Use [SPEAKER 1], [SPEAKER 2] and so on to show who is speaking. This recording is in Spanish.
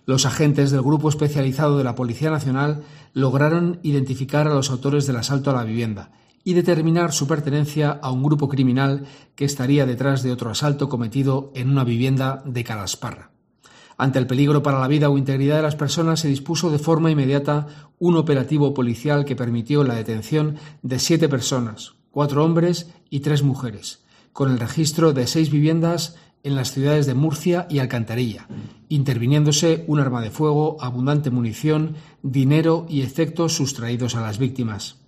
[SPEAKER 1] Los agentes del Grupo Especializado de la Policía Nacional lograron identificar a los autores del asalto a la vivienda y determinar su pertenencia a un grupo criminal que estaría detrás de otro asalto cometido en una vivienda de Calasparra. Ante el peligro para la vida o integridad de las personas, se dispuso de forma inmediata un operativo policial que permitió la detención de 7 personas, 4 hombres y 3 mujeres, con el registro de 6 viviendas en las ciudades de Murcia y Alcantarilla, interviniéndose un arma de fuego, abundante munición, dinero y efectos sustraídos a las víctimas.